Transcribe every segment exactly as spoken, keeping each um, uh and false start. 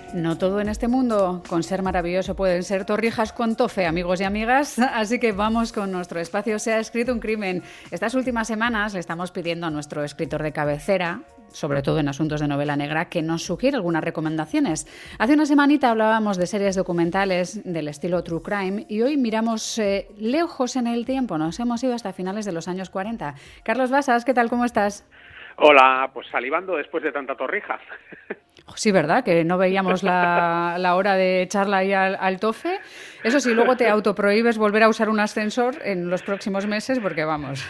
No todo en este mundo, con ser maravilloso, pueden ser torrijas con tofe, amigos y amigas. Así que vamos con nuestro espacio Se ha escrito un crimen. Estas últimas semanas le estamos pidiendo a nuestro escritor de cabecera, sobre todo en asuntos de novela negra, que nos sugiera algunas recomendaciones. Hace una semanita hablábamos de series documentales del estilo True Crime y hoy miramos eh, lejos en el tiempo. Nos hemos ido hasta finales de los años cuarenta. Carlos Basas, ¿qué tal? ¿Cómo estás? Hola, pues salivando después de tanta torrija. Sí, ¿verdad? Que no veíamos la, la hora de echarla ahí al, al tofe. Eso sí, luego te autoprohíbes volver a usar un ascensor en los próximos meses porque, vamos,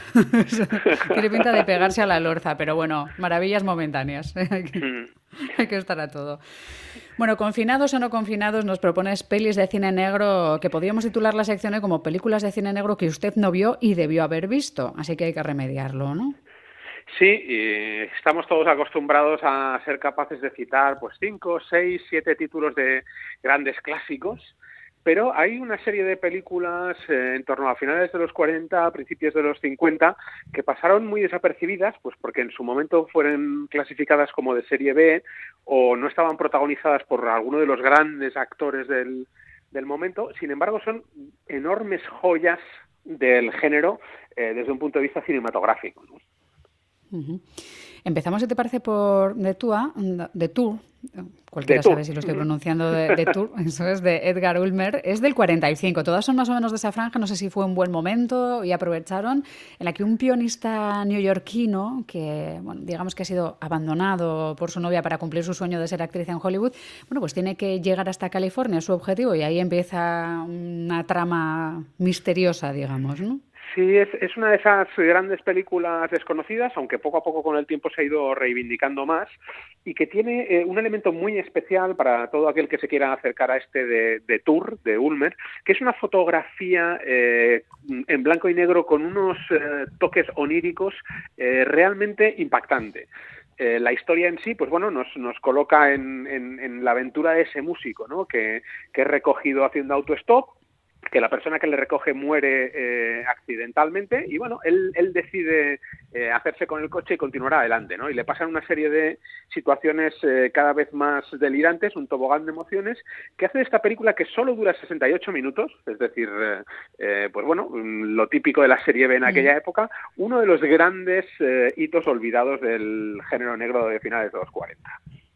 tiene pinta de pegarse a la lorza. Pero bueno, maravillas momentáneas. hay, que, hay que estar a todo. Bueno, confinados o no confinados, nos propones pelis de cine negro que podríamos titular la sección como películas de cine negro que usted no vio y debió haber visto. Así que hay que remediarlo, ¿no? Sí, y estamos todos acostumbrados a ser capaces de citar pues cinco, seis, siete títulos de grandes clásicos, pero hay una serie de películas eh, en torno a finales de los cuarenta, principios de los cincuenta, que pasaron muy desapercibidas, pues porque en su momento fueron clasificadas como de serie B o no estaban protagonizadas por alguno de los grandes actores del, del momento. Sin embargo, son enormes joyas del género eh, desde un punto de vista cinematográfico, ¿no? Uh-huh. Empezamos, si te parece, por The Tour, The Tour, cualquiera sabe si lo estoy pronunciando, de, de Tour, eso es de Edgar Ulmer, es del cuarenta y cinco, todas son más o menos de esa franja, no sé si fue un buen momento y aprovecharon, en la que un pianista neoyorquino, que bueno, digamos que ha sido abandonado por su novia para cumplir su sueño de ser actriz en Hollywood, bueno, pues tiene que llegar hasta California, su objetivo, y ahí empieza una trama misteriosa, digamos, ¿no? Sí, es, es una de esas grandes películas desconocidas, aunque poco a poco con el tiempo se ha ido reivindicando más, y que tiene eh, un elemento muy especial para todo aquel que se quiera acercar a este de, de Tour, de Ulmer, que es una fotografía eh, en blanco y negro con unos eh, toques oníricos eh, realmente impactante. Eh, la historia en sí, pues bueno, nos, nos coloca en, en, en la aventura de ese músico, ¿no? que, que es recogido haciendo autostop, que la persona que le recoge muere eh, accidentalmente y bueno, él, él decide eh, hacerse con el coche y continuar adelante, ¿no? Y le pasan una serie de situaciones eh, cada vez más delirantes, un tobogán de emociones, que hace de esta película, que solo dura sesenta y ocho minutos, es decir, eh, eh, pues bueno, lo típico de la serie B en aquella mm. época, uno de los grandes eh, hitos olvidados del género negro de finales de los cuarenta.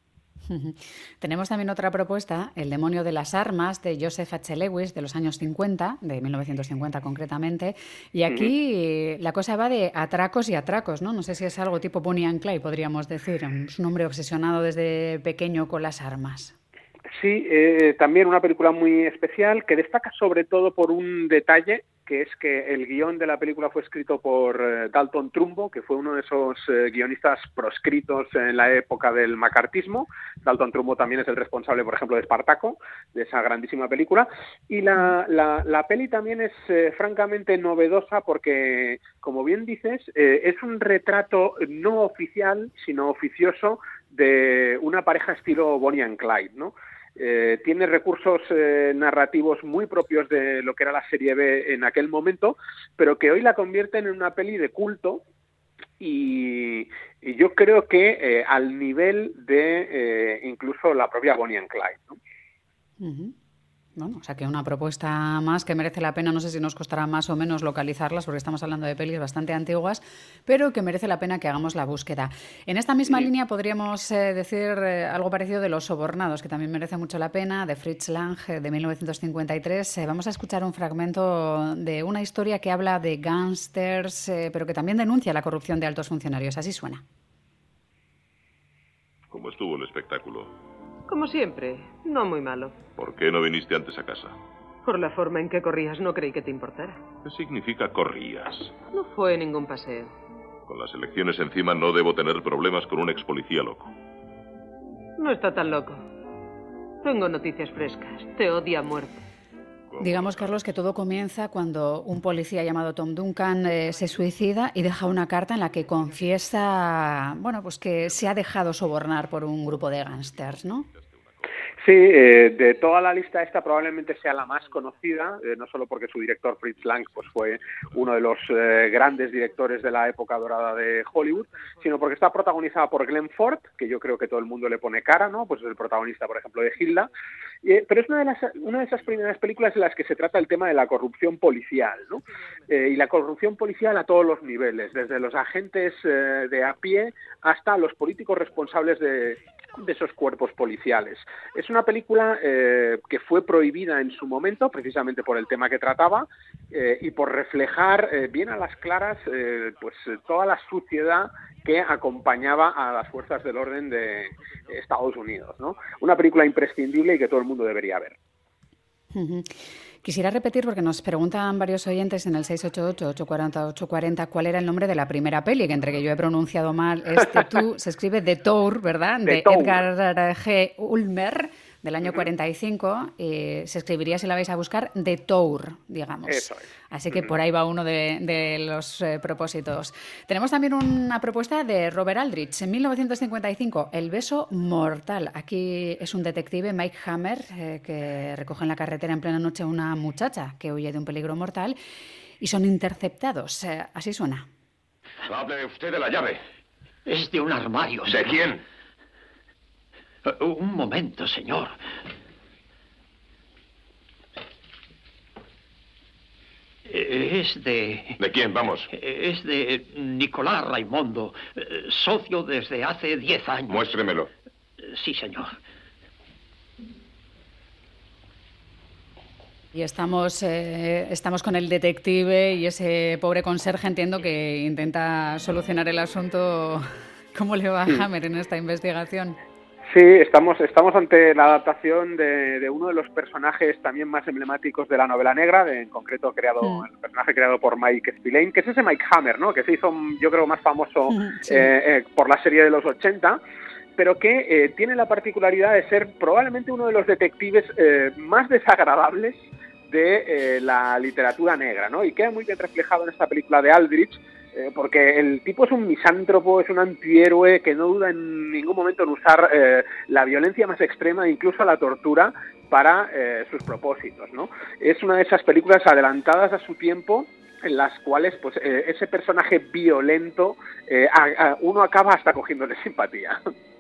Tenemos también otra propuesta, El demonio de las armas, de Joseph H. Lewis, de los años cincuenta, de mil novecientos cincuenta concretamente, y aquí uh-huh. la cosa va de atracos y atracos, ¿no? No sé si es algo tipo Bonnie and Clyde, podríamos decir, es un hombre obsesionado desde pequeño con las armas. Sí, eh, también una película muy especial que destaca sobre todo por un detalle, que es que el guión de la película fue escrito por eh, Dalton Trumbo, que fue uno de esos eh, guionistas proscritos en la época del macartismo. Dalton Trumbo también es el responsable, por ejemplo, de Espartaco, de esa grandísima película. Y la, la, la peli también es eh, francamente novedosa porque, como bien dices, eh, es un retrato no oficial, sino oficioso de una pareja estilo Bonnie and Clyde, ¿no? Eh, tiene recursos eh, narrativos muy propios de lo que era la serie B en aquel momento, pero que hoy la convierten en una peli de culto y, y yo creo que eh, al nivel de eh, incluso la propia Bonnie and Clyde, ¿no? Uh-huh. Bueno, o sea que una propuesta más que merece la pena, no sé si nos costará más o menos localizarlas, porque estamos hablando de pelis bastante antiguas, pero que merece la pena que hagamos la búsqueda. En esta misma sí. línea podríamos eh, decir eh, algo parecido de Los sobornados, que también merece mucho la pena, de Fritz Lang, de mil novecientos cincuenta y tres. Eh, vamos a escuchar un fragmento de una historia que habla de gángsters, eh, pero que también denuncia la corrupción de altos funcionarios. Así suena. ¿Cómo estuvo el espectáculo? Como siempre, no muy malo. ¿Por qué no viniste antes a casa? Por la forma en que corrías no creí que te importara. ¿Qué significa corrías? No fue ningún paseo. Con las elecciones encima no debo tener problemas con un ex policía loco. No está tan loco. Tengo noticias frescas. Te odia a muerte. Digamos, Carlos, que todo comienza cuando un policía llamado Tom Duncan eh, se suicida y deja una carta en la que confiesa, bueno, pues que se ha dejado sobornar por un grupo de gángsters, ¿no? Sí, eh, de toda la lista esta probablemente sea la más conocida, eh, no solo porque su director Fritz Lang pues fue uno de los eh, grandes directores de la época dorada de Hollywood, sino porque está protagonizada por Glenn Ford, que yo creo que todo el mundo le pone cara, ¿no? Pues es el protagonista, por ejemplo, de Hilda, eh, pero es una de, las, una de esas primeras películas en las que se trata el tema de la corrupción policial, ¿no? Eh, y la corrupción policial a todos los niveles, desde los agentes eh, de a pie hasta los políticos responsables de de esos cuerpos policiales. Es una película eh, que fue prohibida en su momento, precisamente por el tema que trataba, eh, y por reflejar eh, bien a las claras eh, pues toda la suciedad que acompañaba a las fuerzas del orden de Estados Unidos, ¿no? Una película imprescindible y que todo el mundo debería ver. Uh-huh. Quisiera repetir, porque nos preguntan varios oyentes en el seis ocho ocho, ocho cuatro cero, ocho cuatro cero cuál era el nombre de la primera peli, que entre que yo he pronunciado mal, este tú se escribe The Tour, ¿verdad? De, de Edgar G. Ulmer, del año cuarenta y cinco, y se escribiría, si la vais a buscar, The Tour, digamos. Eso es. Así que por ahí va uno de, de los eh, propósitos. Tenemos también una propuesta de Robert Aldrich. En mil novecientos cincuenta y cinco, El beso mortal. Aquí es un detective, Mike Hammer, eh, que recoge en la carretera en plena noche a una muchacha que huye de un peligro mortal y son interceptados. Eh, así suena. Hable usted de la llave. Es de un armario. ¿De quién? Uh, un momento, señor. Es de... ¿De quién? Vamos. Es de Nicolás Raimondo, socio desde hace diez años. Muéstremelo. Sí, señor. Y estamos, eh, estamos con el detective y ese pobre conserje, entiendo que intenta solucionar el asunto. ¿Cómo le va a Hammer en esta investigación? Sí, estamos, estamos ante la adaptación de, de uno de los personajes también más emblemáticos de la novela negra, de, en concreto creado, mm. el personaje creado por Mike Spillane, que es ese Mike Hammer, ¿no? Que se hizo, yo creo, más famoso sí. eh, eh, por la serie de los ochenta, pero que eh, tiene la particularidad de ser probablemente uno de los detectives eh, más desagradables de eh, la literatura negra, ¿no? Y queda muy bien reflejado en esta película de Aldrich, Eh, porque el tipo es un misántropo, es un antihéroe que no duda en ningún momento en usar eh, la violencia más extrema, incluso la tortura, para eh, sus propósitos, ¿no? Es una de esas películas adelantadas a su tiempo en las cuales pues eh, ese personaje violento eh, a, a uno acaba hasta cogiéndole simpatía.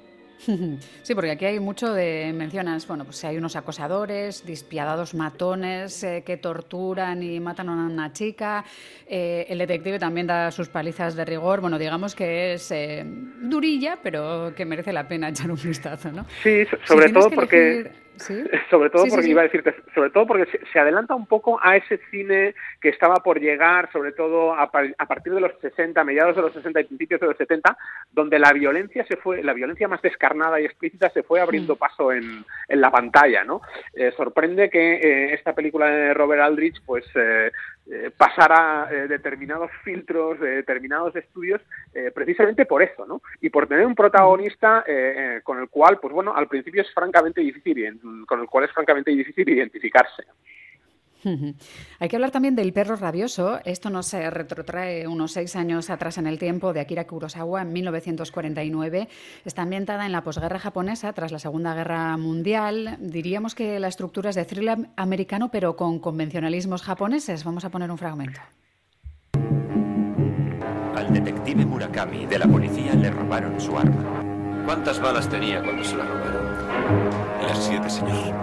Sí, porque aquí hay mucho de, mencionas, bueno, pues hay unos acosadores, despiadados matones eh, que torturan y matan a una chica, eh, el detective también da sus palizas de rigor, bueno, digamos que es eh, durilla, pero que merece la pena echar un vistazo, ¿no? Sí, sobre si todo porque... Elegir... ¿Sí? Sobre todo sí, porque sí, sí. iba a decirte, sobre todo porque se, se adelanta un poco a ese cine que estaba por llegar, sobre todo a, a partir de los sesenta, mediados de los sesenta y principios de los setenta, donde la violencia se fue, la violencia más descarnada y explícita se fue abriendo paso en, en la pantalla, ¿no? Eh, sorprende que eh, esta película de Robert Aldrich, pues eh, eh, pasara eh, determinados filtros, de determinados estudios, eh, precisamente por eso, ¿no? Y por tener un protagonista eh, eh, con el cual, pues bueno, al principio es francamente difícil, con el cual es francamente difícil identificarse. Hay que hablar también del perro rabioso. Esto nos retrotrae unos seis años atrás en el tiempo, de Akira Kurosawa, en mil novecientos cuarenta y nueve. Está ambientada en la posguerra japonesa, tras la Segunda Guerra Mundial. Diríamos que la estructura es de thriller americano, pero con convencionalismos japoneses. Vamos a poner un fragmento. Al detective Murakami de la policía le robaron su arma. ¿Cuántas balas tenía cuando se la robaron? Las siete, señor.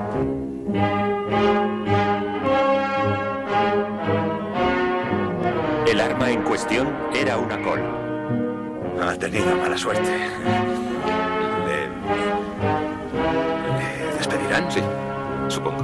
El arma en cuestión era una Colt. Ha tenido mala suerte. ¿Le, ¿Le despedirán? Sí, supongo.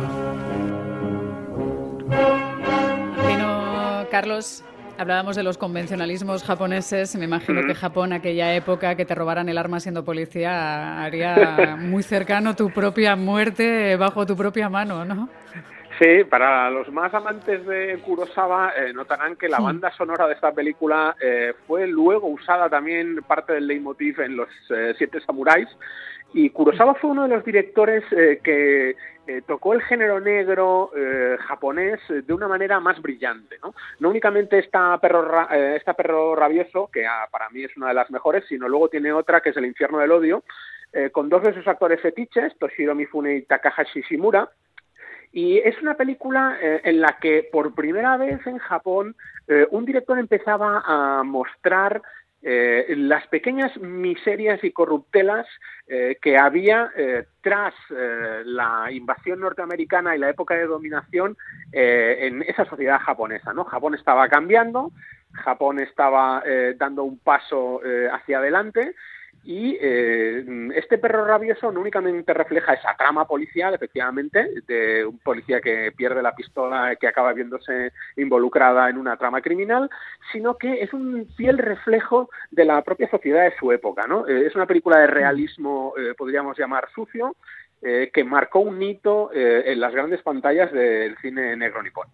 Bueno, Carlos, hablábamos de los convencionalismos japoneses. Me imagino mm. que Japón, aquella época, que te robaran el arma siendo policía, haría muy cercano tu propia muerte bajo tu propia mano, ¿no? Sí, para los más amantes de Kurosawa eh, notarán que la banda sonora de esta película eh, fue luego usada también parte del leitmotiv en Los eh, Siete Samuráis, y Kurosawa fue uno de los directores eh, que eh, tocó el género negro eh, japonés de una manera más brillante, ¿no? No únicamente esta perro, ra eh, esta perro rabioso, que ah, para mí es una de las mejores, sino luego tiene otra que es El infierno del odio, eh, con dos de sus actores fetiches, Toshiro Mifune y Takahashi Shimura. Y es una película eh, en la que por primera vez en Japón eh, un director empezaba a mostrar eh, las pequeñas miserias y corruptelas eh, que había eh, tras eh, la invasión norteamericana y la época de dominación eh, en esa sociedad japonesa, ¿no? Japón estaba cambiando, Japón estaba eh, dando un paso eh, hacia adelante. Y eh, este Perro rabioso no únicamente refleja esa trama policial, efectivamente, de un policía que pierde la pistola, que acaba viéndose involucrada en una trama criminal, sino que es un fiel reflejo de la propia sociedad de su época, ¿no? Eh, es una película de realismo, eh, podríamos llamar sucio, eh, que marcó un hito eh, en las grandes pantallas del cine negro nipón.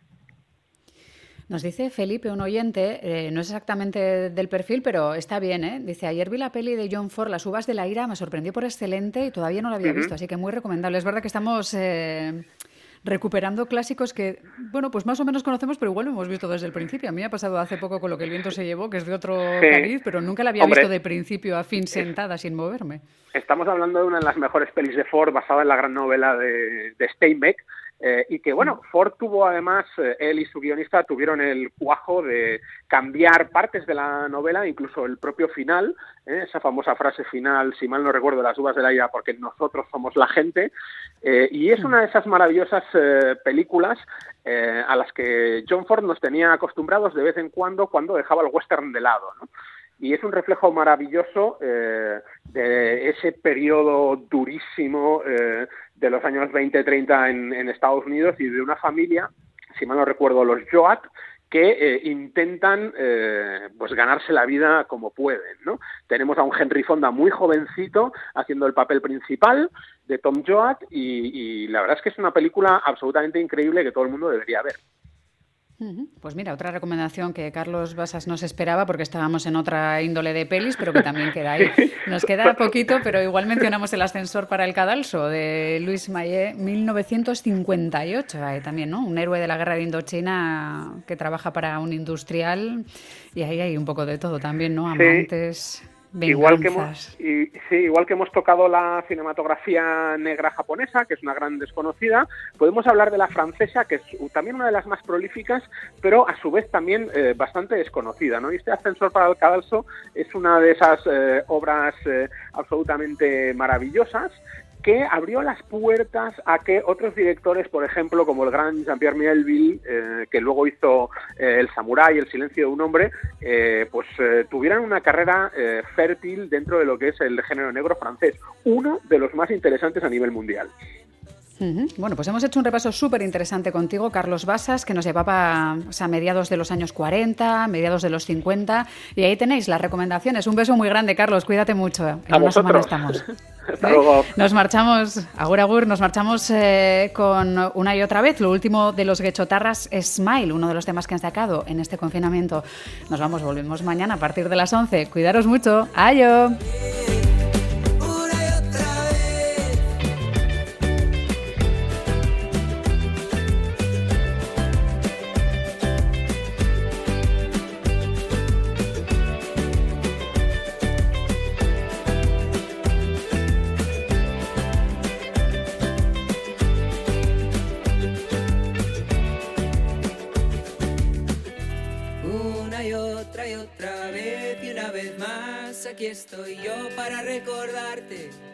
Nos dice Felipe, un oyente, eh, no es exactamente del perfil, pero está bien, ¿eh? Dice, ayer vi la peli de John Ford, Las uvas de la ira, me sorprendió por excelente y todavía no la había uh-huh. visto, así que muy recomendable. Es verdad que estamos eh, recuperando clásicos que, bueno, pues más o menos conocemos, pero igual lo hemos visto desde el principio. A mí me ha pasado hace poco con Lo que el viento se llevó, que es de otro sí. cariz, pero nunca la había Hombre, visto de principio a fin sentada, sin moverme. Estamos hablando de una de las mejores pelis de Ford, basada en la gran novela de, de Steinbeck, Eh, y que, bueno, Ford tuvo además, eh, él y su guionista tuvieron el cuajo de cambiar partes de la novela, incluso el propio final, eh, esa famosa frase final, si mal no recuerdo, Las uvas de la ira, porque nosotros somos la gente, eh, y es una de esas maravillosas eh, películas eh, a las que John Ford nos tenía acostumbrados de vez en cuando, cuando dejaba el western de lado, ¿no? Y es un reflejo maravilloso eh, de ese periodo durísimo eh, de los años veinte treinta en, en Estados Unidos y de una familia, si mal no recuerdo, los Joad, que eh, intentan eh, pues ganarse la vida como pueden, ¿no? Tenemos a un Henry Fonda muy jovencito haciendo el papel principal de Tom Joad y, y la verdad es que es una película absolutamente increíble que todo el mundo debería ver. Pues mira, otra recomendación que Carlos Basas nos esperaba, porque estábamos en otra índole de pelis, pero que también queda ahí. Nos queda poquito, pero igual mencionamos El ascensor para el cadalso, de Luis Mayet, mil novecientos cincuenta y ocho, eh, también, ¿no? Un héroe de la guerra de Indochina que trabaja para un industrial, y ahí hay un poco de todo también, ¿no? Amantes... Sí. Igual que, hemos, y, sí, igual que hemos tocado la cinematografía negra japonesa, que es una gran desconocida, podemos hablar de la francesa, que es también una de las más prolíficas, pero a su vez también eh, bastante desconocida, ¿no? Y este Ascensor para el cadalso es una de esas eh, obras eh, absolutamente maravillosas, que abrió las puertas a que otros directores, por ejemplo, como el gran Jean-Pierre Melville, eh, que luego hizo eh, El Samurái, El silencio de un hombre, eh, pues eh, tuvieran una carrera eh, fértil dentro de lo que es el género negro francés, uno de los más interesantes a nivel mundial. Uh-huh. Bueno, pues hemos hecho un repaso súper interesante contigo, Carlos Basas, que nos llevaba o sea, a mediados de los años cuarenta, mediados de los cincuenta, y ahí tenéis las recomendaciones. Un beso muy grande, Carlos, cuídate mucho. En a una semana vosotros. Estamos. Hasta ¿Eh? luego. Nos marchamos, agur agur, nos marchamos eh, con una y otra vez. Lo último de los Guechotarras es Smile, uno de los temas que han sacado en este confinamiento. Nos vamos, volvemos mañana a partir de las once. Cuidaros mucho. ¡Ayo! Aquí estoy yo para recordarte